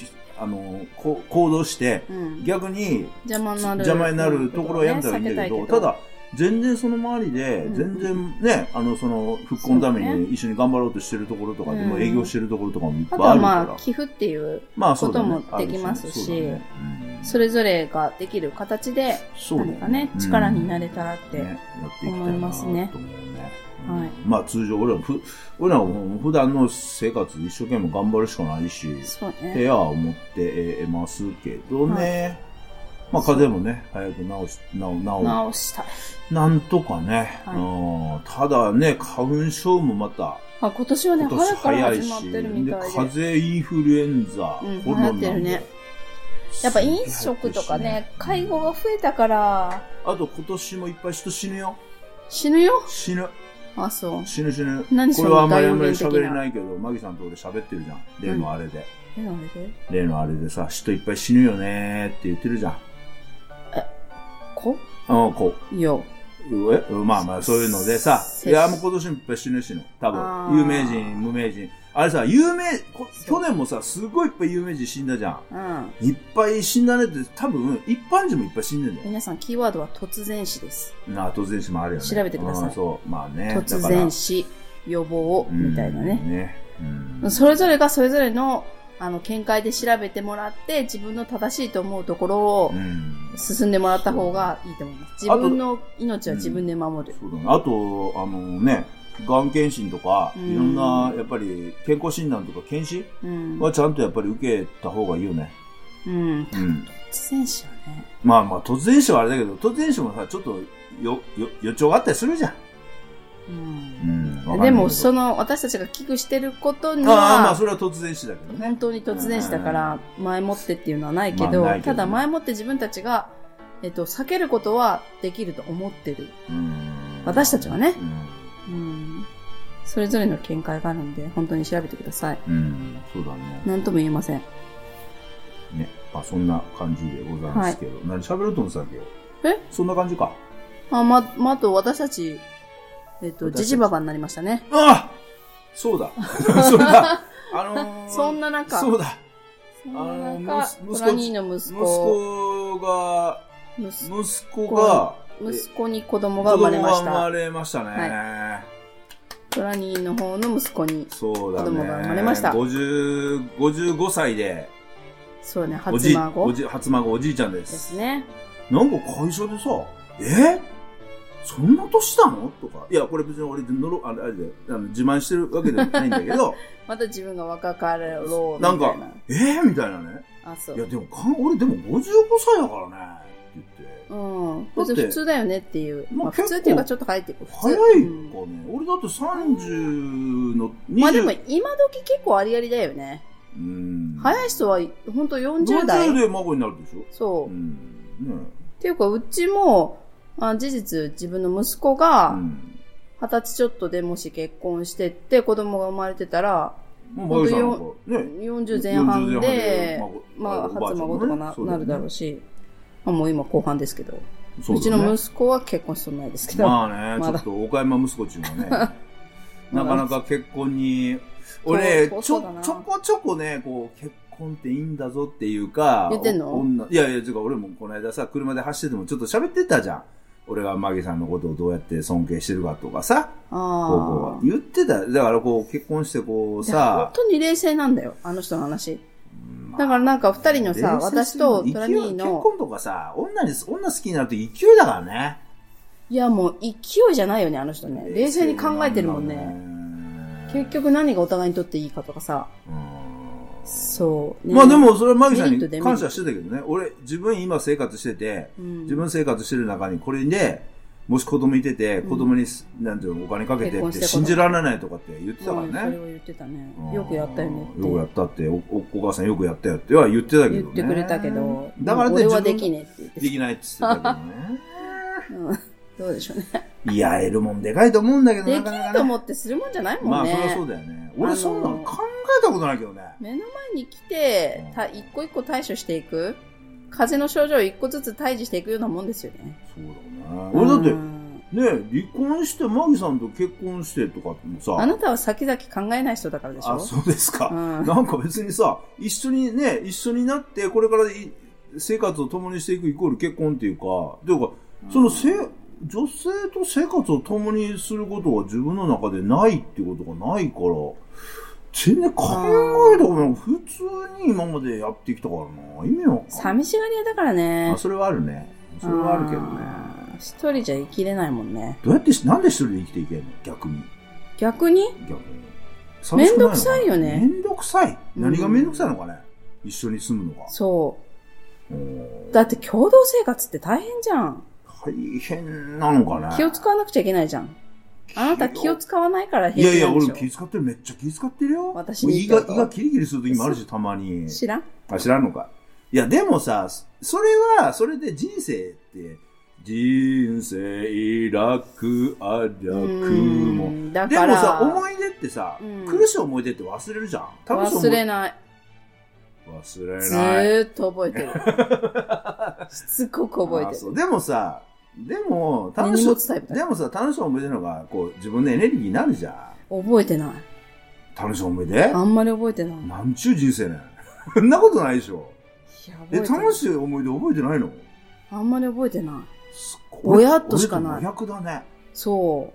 B: あの、こ行動して、
A: うん、
B: 逆に
A: 邪魔になる、
B: 邪魔になるところはやめたらいいんだけど、ね、けどただ、全然その周りで、全然ね、うん、あの、その、復興のために一緒に頑張ろうとしてるところとかでも、営業してるところとかもいっぱいあるから。あとは
A: まあ、寄付っていうこともできますし、それぞれができる形で、何かね、力になれたらって思いますね。はい。まあ
B: 通常、俺らふ、俺らも普段の生活一生懸命頑張るしかないし、そうね。部屋は思ってますけどね。はい、まあ風邪もね、早く治し、治、治、
A: 治したい。
B: なんとかね、はい、うん。ただね、花粉症もまた。
A: あ、今年はね、早から始まってるみたいで。
B: で、風邪、インフルエンザ、
A: うん、流行ってるね。やっぱ飲食とかね、介護が増えたから。
B: あと今年もいっぱい人死ぬよ。
A: 死ぬよ
B: 死ぬ。
A: あ、そう。
B: 死ぬ死ぬ。
A: 何
B: これはあんまりあんまり喋れないけど、マギさんと俺喋ってるじゃん。例のあれで。
A: 例のあれで
B: 例のあれでさ、人いっぱい死ぬよねーって言ってるじゃん。
A: え、こ
B: ああ、こ
A: う。いや。
B: えまあまあそういうのでさ、いやもう今年もいっぱい死ぬ死ぬ。多分。有名人、無名人。あれさ、有名、去年もさ、すごいいっぱい有名人死んだじゃん。うん。いっぱい死んだねって、多分、一般人もいっぱい死んでんだよ。
A: 皆さん、キーワードは突然死です。
B: なあ、突然死もあるよね。
A: 調べてください。
B: そう、まあね。
A: 突然死、予防、みたいなね。ね、うん。それぞれがそれぞれの、あの、見解で調べてもらって、自分の正しいと思うところを、進んでもらった方がいいと思います。自分の命は自分で守る。
B: そうだね。あと、あのね、がん検診とか、いろんな、やっぱり、健康診断とか検診はちゃんとやっぱり受けた方がいいよね。
A: うん。うん、突然死はね。
B: まあまあ、突然死はあれだけど、突然死もさ、ちょっと、よ、よ、予兆があったりするじゃん。
A: うん。うん、でも、その、私たちが危惧してることには、
B: ああ、まあ、それは突然死だけどね。
A: 本当に突然死だから、前もってっていうのはないけど、まあ、ないけどね、ただ前もって自分たちが、えっと、避けることはできると思ってる。うん、私たちはね。うん、うんそれぞれの見解があるんで、本当に調べてください。
B: うん、そうだね。
A: なんとも言えません。
B: ね、まあそんな感じでございますけど。はい、何喋ると思ってたっ
A: けえ
B: そんな感じか。
A: あ、ま、まあ、あと私たち、えっと、ジジババになりましたね。
B: ああそうだそんな、あのー、
A: そんな中。
B: そうだ。
A: そんな中、トラニーの息子。
B: 息子が、息子が、
A: 息子に子供が生まれました。
B: 子供が生まれましたね。
A: はいトラニーの方の息子に子供が生まれました。
B: そうだね。ごじゅう、ごじゅうごさいで。
A: そうね、初孫。
B: おじ、初孫おじいちゃんです。
A: ですね。
B: なんか会社でさ、えそんな年したのとか。いや、これ別に俺でのろ、あれで、あの自慢してるわけではないんだけど。
A: また自分が若かろうみたいな。
B: なんか、えー、みたいなね。
A: あ、そう。
B: いや、でも、俺でもごじゅうごさいだからね。って言って。
A: うん。別に普通だよねっていう。まあ、普通っていうかちょっと入ってくる。
B: 早いかね、うん。俺だってさんじゅうのにじゅう。
A: まあでも今時結構ありありだよね。うん。早い人はほんとよんじゅうだい。
B: よんじゅうで孫になるでしょ
A: そう。うん。ね、っていうかうちも、あ事実自分の息子が、二十歳ちょっとでもし結婚してって子供が生まれてたら、
B: もうよ
A: んじゅう前半で、まあ初孫とか な,、ね、なるだろうし、まあ、もう今後半ですけど。う, ね、うちの息子は結婚しそうないですけど。
B: まあね、ま、ちょっと岡山息子っていうのはね、なかなか結婚に、俺、ちょ、ちょこちょこね、こう、結婚っていいんだぞっていうか、
A: 言ってんの？
B: いやいや、違う、俺もこの間さ、車で走っててもちょっと喋ってたじゃん。俺がマギさんのことをどうやって尊敬してるかとかさ、あこう言ってた。だからこう、結婚してこうさ、
A: 本当に冷静なんだよ、あの人の話。だからなんか二人のさ、私とトラニーの。
B: 結婚とかさ、女に、女好きになると勢いだからね。
A: いやもう勢いじゃないよね、あの人ね。冷静に考えてるもんね。結局何がお互いにとっていいかとかさ。そう、
B: ね。まあでもそれはマギさんに感謝してたけどね。俺、自分今生活してて、うん、自分生活してる中にこれで、もし子供いてて、子供に、うん、なんていうの、お金かけてって信じられないとかって言ってたからね。
A: それを言ってたね。よくやったよねって。
B: よくやったって、お、お母さんよくやったよっては言ってたけどね。
A: 言ってくれたけど、
B: だから
A: 俺はできねえって言って
B: できないって言ってたけどね。
A: うん、どうでしょうね。
B: いや、得るもんでかいと思うんだけど
A: ね。できると思ってするもんじゃないもんね。
B: まあ、そりゃそうだよね。俺そんなの考えたことないけどね。
A: 目の前に来て、た一個一個対処していく。風邪の症状を一個ずつ退治していくようなもんですよね。
B: そうだね。俺だって、 ね、離婚して、マギさんと結婚してとかもさ。
A: あなたは先々考えない人だからでしょ。
B: あ、そうですか。
A: うん、
B: なんか別にさ、一緒にね、一緒になって、これから生活を共にしていくイコール結婚っていうか、というか、そのせ、うん、女性と生活を共にすることが自分の中でないっていうことがないから、全然考えたことない。普通に今までやってきたからな。意味わかんない。
A: 寂しがり屋だからね。
B: あ、それはあるね。それはあるけどね。
A: 一人じゃ生きれないもんね。
B: どうやって、なんで一人で生きていけんの？逆に。
A: 逆に？
B: 逆に。
A: めんどくさいよね。
B: めんどくさい？何がめんどくさいのかね？うん、一緒に住むのが。
A: そう。だって共同生活って大変じゃん。
B: 大変なのかね。
A: 気を使わなくちゃいけないじゃん。あなた気を使わないから平気なんでしょ。
B: いやいや、俺気使ってる。めっちゃ気使ってるよ。
A: 私に
B: 胃が、胃がキリキリする時もあるし、たまに。
A: 知らん？
B: あ、知らんのか。いや、でもさ、それは、それで人生って、人生楽あ楽も。だからでもさ、思い出ってさ、苦しい思い出って忘れるじゃん。
A: 楽しい思い出。忘れない。
B: 忘れない。
A: ずーっと覚えてる。しつこく覚えてる。
B: そうでもさ、でも、楽しい、でもさ、楽しい思い出のが、こう、自分のエネルギーになるじゃん。
A: 覚えてない。
B: 楽しい思い出？
A: あんまり覚えてない。
B: なんちゅう人生ね。そんなことないでしょ。
A: いや、覚えてない。
B: え、楽しい思い出覚えてないの？
A: あんまり覚えてない。ぼやっとしかない。
B: ぼやくだね。
A: そう。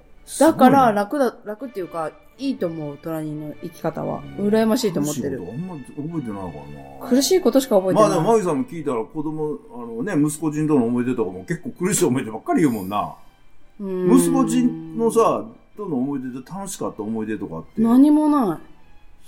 A: だから、楽だ、楽っていうか、いいと思う、トラニーの生き方は。羨ましいと思ってる。
B: あんま覚えてないからな。
A: 苦しいことしか覚えてない。
B: まあでも、マギさんも聞いたら、子供、あのね、息子人との思い出とかも結構苦しい思い出ばっかり言うもんな。うん息子人のさ、との思い出で楽しかった思い出とかって。
A: 何もない。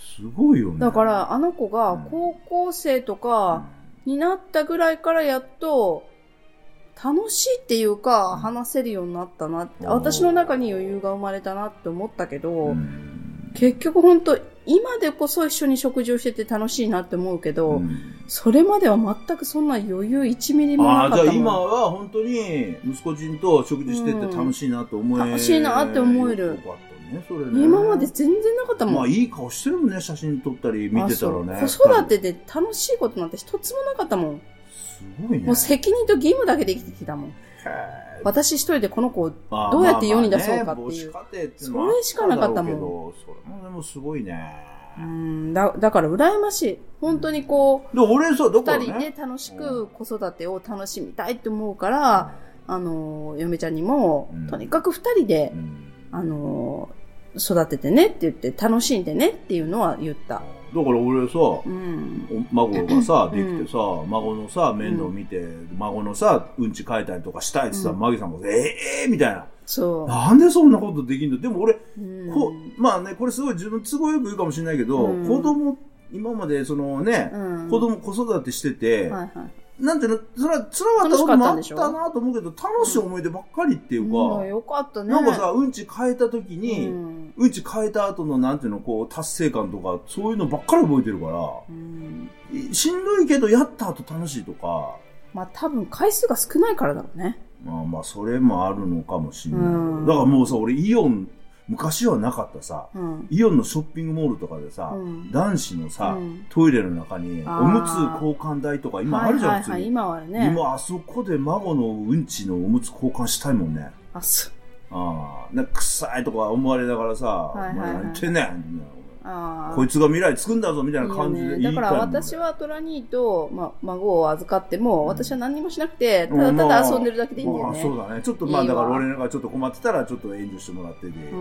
B: すごいよね。
A: だから、あの子が高校生とかになったぐらいからやっと、楽しいっていうか、話せるようになったなって、私の中に余裕が生まれたなって思ったけど、結局本当今でこそ一緒に食事をしてて楽しいなって思うけど、それまでは全くそんな余裕いちミリもなかったもん。
B: ああ、じゃあ今は本当に息子人と食事してて楽しいなって思える、うん。楽
A: しいなって思える。よかったね、それね。今まで全然なかったもん。
B: まあいい顔してるもんね、写真撮ったり見てたらね。
A: 子育てで楽しいことなんて一つもなかったもん。
B: すごいね。
A: もう責任と義務だけで生きてきたもん。私一人でこの子をどうやって世に出そうかっていう。それしかなかったもん。
B: それもでもすごいね。
A: うん、だ、だから羨ましい。本当にこう、
B: で俺さ、だからね、
A: 二人で楽しく子育てを楽しみたいって思うから、うん、あの、嫁ちゃんにも、うん、とにかく二人で、うん、あの、育ててねって言って、楽しんでねっていうのは言った。
B: だから俺さ、うん、孫がさ、できてさ、うん、孫のさ、面倒見て、うん、孫のさ、うんち変えたりとかしたいってさ、うん、マギさんが、ええー、みたいな。
A: そう。
B: なんでそんなことできんの？でも俺、うん、こまあね、これすごい自分都合よく言うかもしれないけど、うん、子供、今までそのね、うん、子供、子育てしてて、はいはい、なんていうの、それは辛かったこともあったなと思うけど、楽しい思い出ばっかりっていうか、
A: うん、よかったね。
B: なんかさ、うんち変えた時に、うん、うんち変えた後のなんていうの、こう、達成感とか、そういうのばっかり覚えてるから、うん、しんどいけど、やった後楽しいとか。
A: まあ多分回数が少ないからだろうね。
B: まあまあ、それもあるのかもしれない。うん、だからもうさ、俺イオン、昔はなかったさ、うん、イオンのショッピングモールとかでさ、うん、男子のさ、うん、トイレの中におむつ交換台とか今あるじゃん、普通に。
A: 今はあるね。
B: 今あそこで孫のうんちのおむつ交換したいもんね。
A: あ、そう。
B: ああ、なんか臭いとか思われながらさ、はいはいはい、何言ってんねん。あこいつが未来作んだぞみたいな感じでいい、ね、
A: だから私はトラニーと、ま、孫を預かっても、うん、私は何にもしなくて、ただただ遊んでるだけでいいんだよね。
B: まあまあ、そうだね。ちょっとまあ、だから俺がちょっと困ってたら、ちょっと援助してもらってて。
A: うん。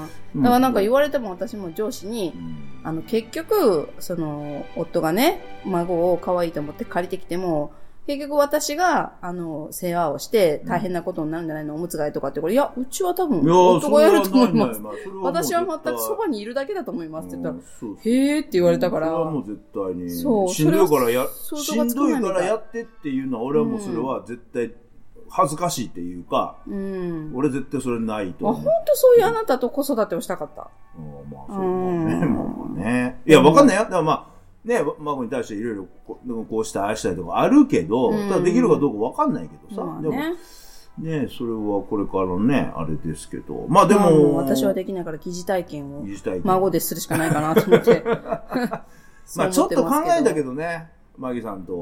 A: だからなんか言われても私も上司に、うん、あの、結局、その、夫がね、孫を可愛いと思って借りてきても、結局私が、あの、世話をして大変なことになるんじゃないの、うん、おむつ替えとかってこれ、いや、うちは多分、夫がやると思います。私は全くそばにいるだけだと思いますって言ったら、そうそうへーって言われたから。
B: それはもう絶対に。そう。しんどいからや、しんどいからやってっていうのは、俺はもうそれは絶対恥ずかしいっていうか、うん、俺絶対それないと思う。
A: あ、本当そういうあなたと子育てをしたかった。
B: うん、まあそうだね。まあね。いや、わかんないよ。でもまあ、ね、孫に対していろいろこうしたいしたいとかあるけど、うん、ただできるかどうかわかんないけどさ。まあね、でもね、それはこれからね、あれですけど。まあでも。まあ、もう
A: 私はできないから疑似体験を孫でするしかないかなと思って。
B: まあちょっと考えたけどね、マギさんと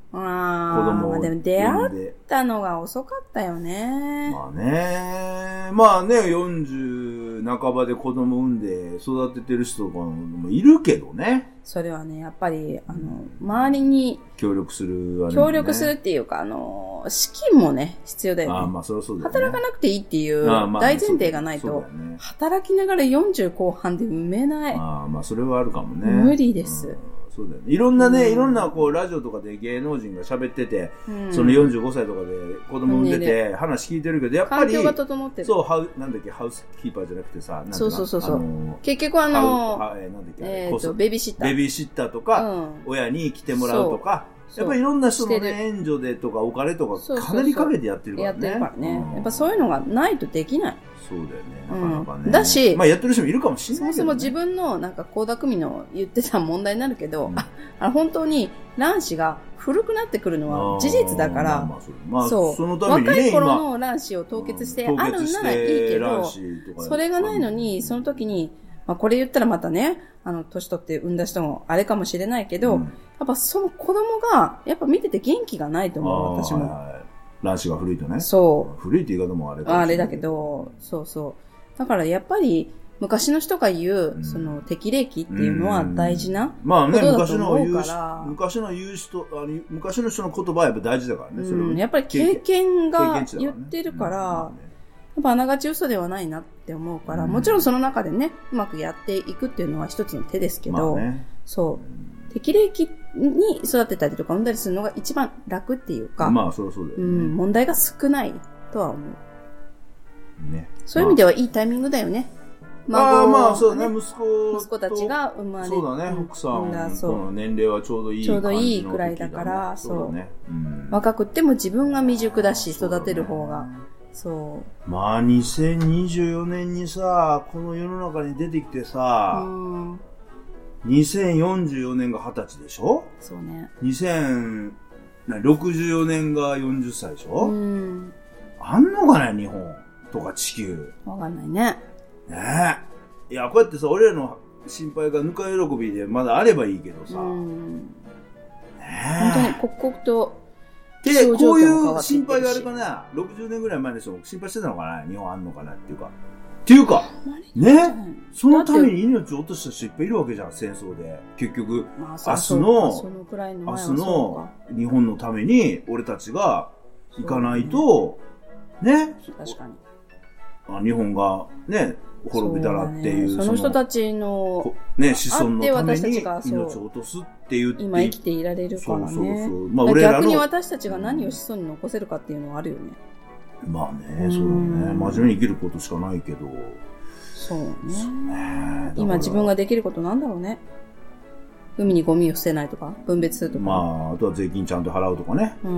A: ああ、まあでも出会ったのが遅かったよね。
B: まあね。まあね、よんじゅう半ばで子供産んで育ててる人とかもいるけどね。
A: それはね、やっぱり、あの、周りに
B: 協力する、
A: ね、協力するっていうか、あの、資金もね、必要だよね。
B: ああ、まあそれはそうだよね。
A: 働かなくていいっていう大前提がないと、ね、働きながらよんじゅう後半で産めない。
B: ああ、まあそれはあるかもね。
A: 無理です。うん、
B: そうだよね。いろんなね、うん、いろんなこうラジオとかで芸能人が喋ってて、うん、そのよんじゅうごさいとかで子供産んでて話聞いてるけど、やっぱり
A: 環境が整ってる。
B: そう、ハウなんだっけハウスキーパーじゃなくてさ、なん
A: そうそうそうそう。結局あのー、
B: えー、なんだっけ
A: えっとベビーシッター、
B: ベビーシッターとか、うん、親に来てもらうとか。やっぱりいろんな人の、ね、援助でとかお金とかかなりかけてやってるからね。
A: やってるからね、うん。やっぱそういうのがないとできない。
B: そうだよね。なかなかね。
A: うん、だし、
B: まあやってる人もいるかもしれないけど、ね。
A: そもそも自分のなんか倖田來未の言ってた問題になるけど、うん、ああ本当に卵子が古くなってくるのは事実だから、
B: まあそまあ、そう。そのためにね、
A: 若い頃の卵子を凍結してあるんならいいけど、それがないのに、その時に、まあこれ言ったらまたね、あの、年取って産んだ人もあれかもしれないけど、うん、やっぱその子供が、やっぱ見てて元気がないと思う、私も。
B: はいはい、卵子が古いとね。
A: そう。
B: 古いって言い方もあれかもしれない。
A: あれだけど、そうそう。だからやっぱり、昔の人が言う、うん、その適齢期っていうのは大事なことだと思うから。まあね、昔の言う、
B: 昔の言う人、あの昔の人の言葉はやっぱ大事だからね。それ
A: うん、やっぱり経験が言ってるから、やっぱあながち嘘ではないなって思うから、うん、もちろんその中でね、うまくやっていくっていうのは一つの手ですけど、まあね、そう。適齢期に育てたりとか産んだりするのが一番楽っていうか、
B: まあそりゃそうだよね、うん。
A: 問題が少ないとは思う。ね。そういう意味ではいいタイミングだよね。
B: まあ、あまあそうだね、息子
A: 息子たちが生まれ
B: そうだね、奥さんの年齢はちょうどいい、ね、
A: ちょうどいいくらいだから、そう。そうだね、うん、若くっても自分が未熟だし、育てる方が。そう。
B: まあ、にせんにじゅうよねんにさ、この世の中に出てきてさ、うん、にせんよんじゅうよねんがはたちでしょ？
A: そうね。
B: にせんろくじゅうよねんがよんじゅっさいでしょ？うん。あんのかね、日本とか地球。
A: わかんないね。
B: ねえ。いや、こうやってさ、俺らの心配がぬか喜びでまだあればいいけどさ。うん。
A: ねえ。本当に刻々と、
B: で、こういう心配があるかな、ろくじゅうねんぐらい前の人も心配してたのかな、日本あんのかなっていうか。っていうか、ね、そのために命を落とした人いっぱいいるわけじゃん、戦争で。結局、まあ、明日の、明日の日本のために俺たちが行かないと、ね、ね
A: 確かに。
B: あ日本がね、滅びたらっていう、
A: その人たちの、
B: ね、子孫のために命を落とすっていう
A: 今生きていられるからね。そうそうそう。
B: まあ、
A: 俺らの逆に私たちが何を子孫に残せるかっていうのはあるよね。
B: まあね、そうだね。真面目に生きることしかないけど。
A: そうね。今自分ができることなんだろうね。海にゴミを捨てないとか、分別するとか。
B: まあ、あとは税金ちゃんと払うとかね。うん。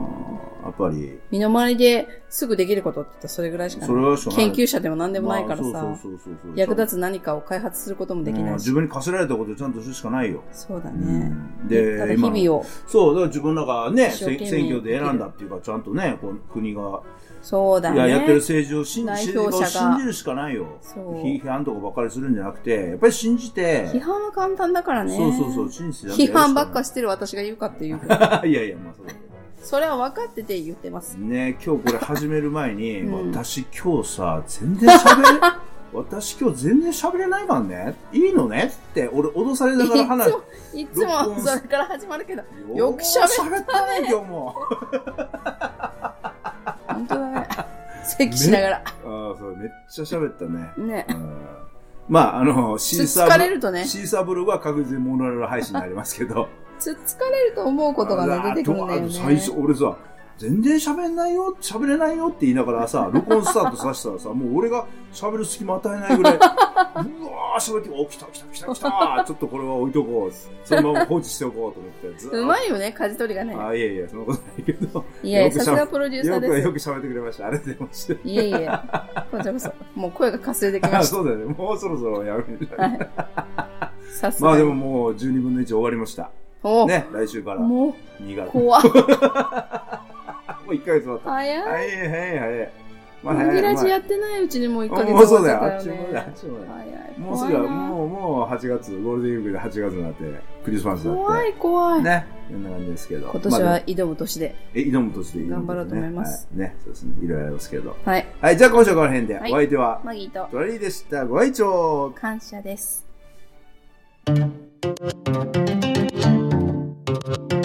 B: やっぱり。
A: 身の回りですぐできることって言ったらそれぐらいしかない。それはしかない。研究者でも何でもないからさ、役立つ何かを開発することもできないし。
B: 自分に課せられたことをちゃんとするしかないよ。
A: そうだね。うん、で、ただ日々を。
B: そう、だから自分らがね、選挙で選んだっていうか、ちゃんとね、こう国が。
A: そうだね。
B: いや、やってる政治を信じる信じるしかないよ。批判とかばっかりするんじゃなくて、やっぱり信じて。
A: 批判は簡単だからね。
B: そうそうそう、信じて。
A: 批判ばっかしてる私が言うかっていう。
B: いやいや、まあそうだけど。
A: それは分かってて言ってます。
B: ね、今日これ始める前に、うん、私今日さ、全然喋れ、私今日全然喋れないからね。いいのねって、俺脅されながら話
A: す。いつも、いつもそれから始まるけど、よく喋ったね。
B: 今日も。
A: 本当だね。咳しながら。あ
B: あ、そう、めっちゃ喋ったね。
A: ね。
B: まあ、あの、シーサ
A: ー、疲れるとね。
B: シーサーブログは確実にモノラル配信になりますけど。
A: つっつかれると思うことがね、出てくるんだよね。
B: 最初、俺さ、全然喋んないよ、喋れないよって言いながらさ、録音スタートさせたらさ、もう俺が喋る隙間与えないぐらい、うわー、喋って、お、来た来た来た来たちょっとこれは置いとこう。そのまま放置しておこうと思って。ず
A: うまいよね、舵取りがね。
B: あ、いやいや、そんなことないけど。
A: いやいや、さすがプロデューサーです。
B: よく、よく喋ってくれました。ありがとうございました。
A: いやいや、こちらこそ、もう声がかすれてきました。
B: そうだよね、もうそろそろやめる。
A: はい。さすが。
B: まあでももうじゅうにぶんのいち終わりました。
A: お
B: ね、来週から。
A: もう、
B: にがつ。
A: 怖っ。
B: もういっかげつ終わった。
A: 早い。
B: はいはいはい。 まあ
A: マギラジやってないうちにもういっかげつ
B: もうそうだよ。
A: 終わ
B: あっち
A: っちゃったよね。
B: もだよ、あっちもだよ。
A: 早い。
B: もうすぐは、
A: 怖いな
B: もう、もうはちがつ、ゴールデンウィークではちがつになって、クリスマスだって。
A: 怖い怖い。
B: ね。こんな感じですけど。
A: 今年
B: まあ
A: は挑む年で。
B: え、挑むとしていい、ね、
A: 頑張ろうと思います。
B: はい。ね。そうですね。いろいろありますけど。
A: はい。
B: はい。じゃあ今週はこの辺で。
A: はい
B: お相手は、
A: マギーと
B: トラリーでした。ご愛聴
A: 感謝です。